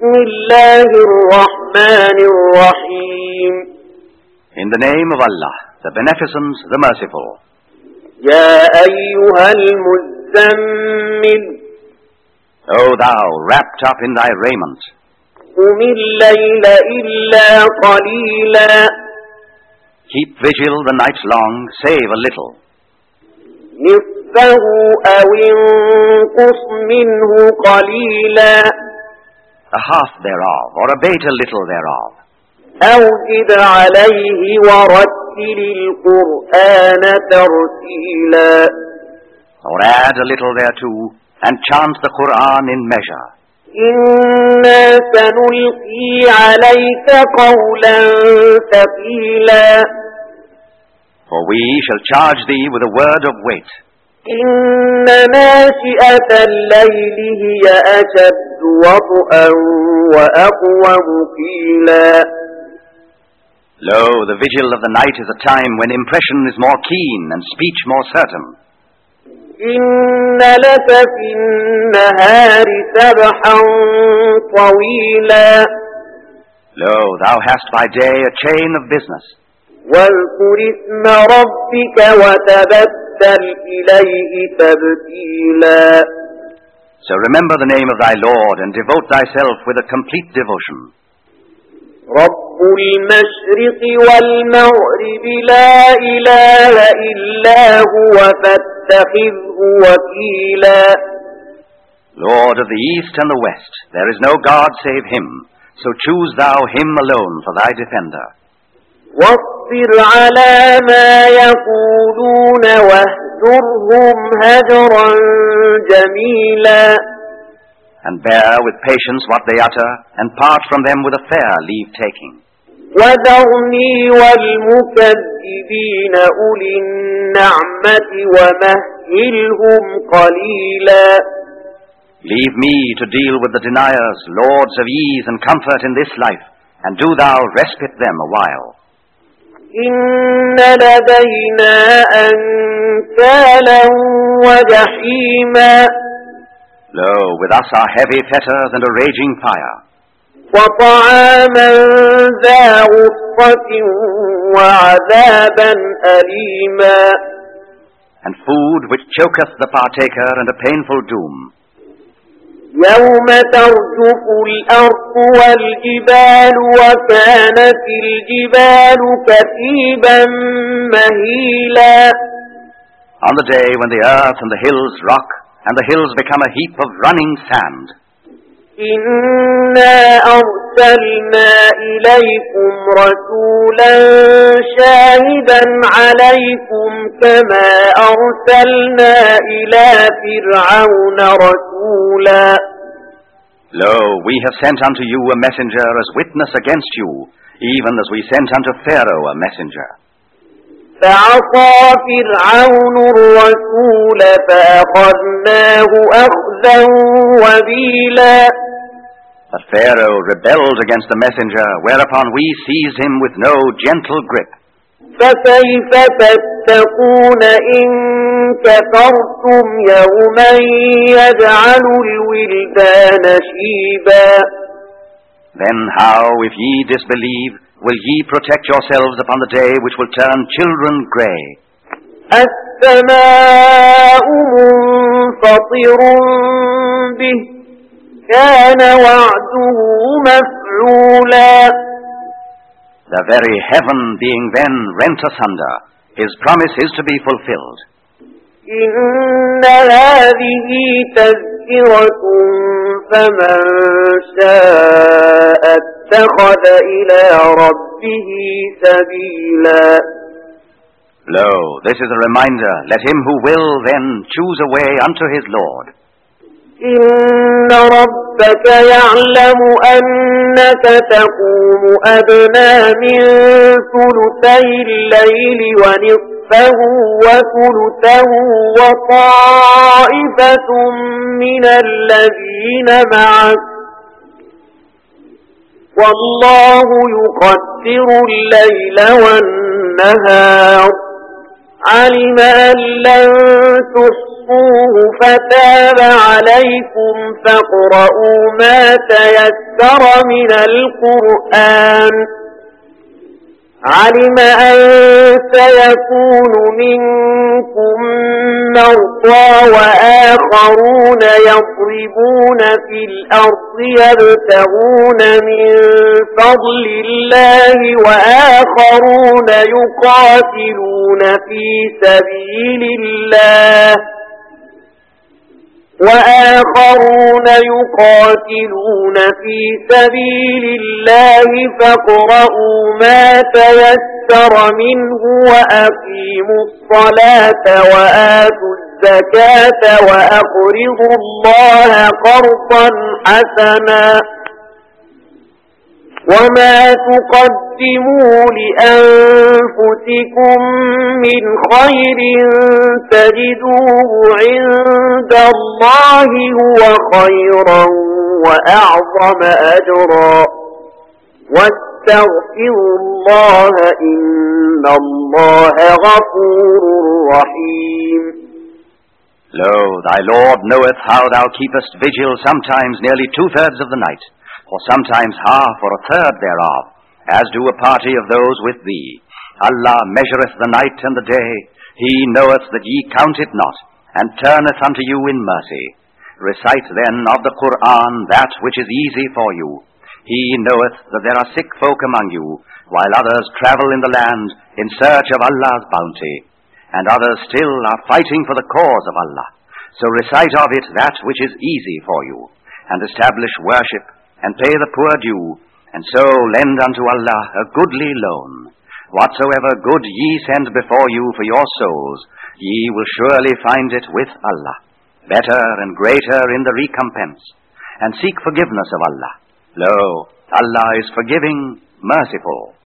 بسم الله الرحمن الرحيم. In the name of Allah, the Beneficent, the Merciful. يا أيها المزمل. O thou, wrapped up in thy raiment. قم الليل إلا قليلا. Keep vigil the night long, save a little. نصفه أو انقص منه قليلا. A half thereof, or abate a little thereof. أو زد عليه ورتل القرآن ترتيلا. Or add a little thereto, and chant the Quran in measure. إنا سنلقي عليك قولا ثقيلا. For we shall charge thee with a word of weight. إن ناشئة الليل هي أشد وطئا وأقوم قيلا. Lo, the vigil of the night is a time when impression is more keen and speech more certain. إن لك في النهار سبحا طويلا. Lo, thou hast by day a chain of business. واذكر اسم ربك وتبتل إليه تبتيلا. So remember the name of thy Lord and devote thyself with a complete devotion. رب المشرق والمغرب لا إله إلا هو فاتخذه وكيلا. Lord of the east and the west, there is no God save him, so choose thou him alone for thy defender. واصبر على ما يقولون واهجرهم هجرا جميلا. And bear with patience what they utter, and part from them with a fair leave-taking. وذرني والمكذبين أولي النعمة ومهلهم قليلا. Leave me to deal with the deniers, lords of ease and comfort in this life, and do thou respite them a while. إن لدينا أنكالا وجحيما. Lo, with us are heavy fetters and a raging fire. وطعاما ذا غصة وعذابا أليما. And food which choketh the partaker and a painful doom. يوم ترجف الأرض والجبال وكانت الجبال كثيبا مهيلا. On the day when the earth and the hills rock, and the hills become a heap of running sand. إنا أرسلنا إليكم رسولا شاهدا عليكم كما أرسلنا إلى فرعون رسولا. Lo, we have sent unto you a messenger as witness against you, even as we sent unto Pharaoh a messenger. فعصى فرعون الرسول فأخذناه أخذا وبيلا. But Pharaoh rebelled against the messenger, whereupon we seized him with no gentle grip. فكيف تتقون إن كفرتم يوما يجعل الولدان شيبا. Then how, if ye disbelieve, will ye protect yourselves upon the day which will turn children grey? السماء منفطر به كان وعده مفعولا. The very heaven being then rent asunder, his promise is to be fulfilled. إن هذه تذكرة فمن شاء اتخذ إلى ربه سبيلا. Lo, this is a reminder, let him who will then choose a way unto his Lord. إن ربك يعلم أنك تقوم أدنى من ثلثي الليل ونصفه وثلثه وطائفة من الذين معك والله يقدر الليل والنهار علم أن لن تحصوه فتاب عليكم فاقرؤوا ما تيسر من القرآن علم أن سيكون منكم مرضى وآخرون يضربون في الأرض يبتغون من فضل الله وآخرون يقاتلون في سبيل الله فاقرؤوا ما تيسر منه وأقيموا الصلاة وآتوا الزكاة وأقرضوا الله قرضا حسنا وما تقدموا لأنفسكم من خير تجدوه عند الله هو خيرا وأعظم أجرا واستغفروا الله إن الله غفور رحيم. Lo, thy Lord knoweth how thou keepest vigil sometimes nearly 2/3 of the night, or sometimes half or a third thereof, as do a party of those with thee. Allah measureth the night and the day. He knoweth that ye count it not, and turneth unto you in mercy. Recite then of the Qur'an that which is easy for you. He knoweth that there are sick folk among you, while others travel in the land in search of Allah's bounty, and others still are fighting for the cause of Allah. So recite of it that which is easy for you, and establish worship, and pay the poor due, and so lend unto Allah a goodly loan. Whatsoever good ye send before you for your souls, ye will surely find it with Allah, better and greater in the recompense, and seek forgiveness of Allah. Lo, Allah is forgiving, merciful.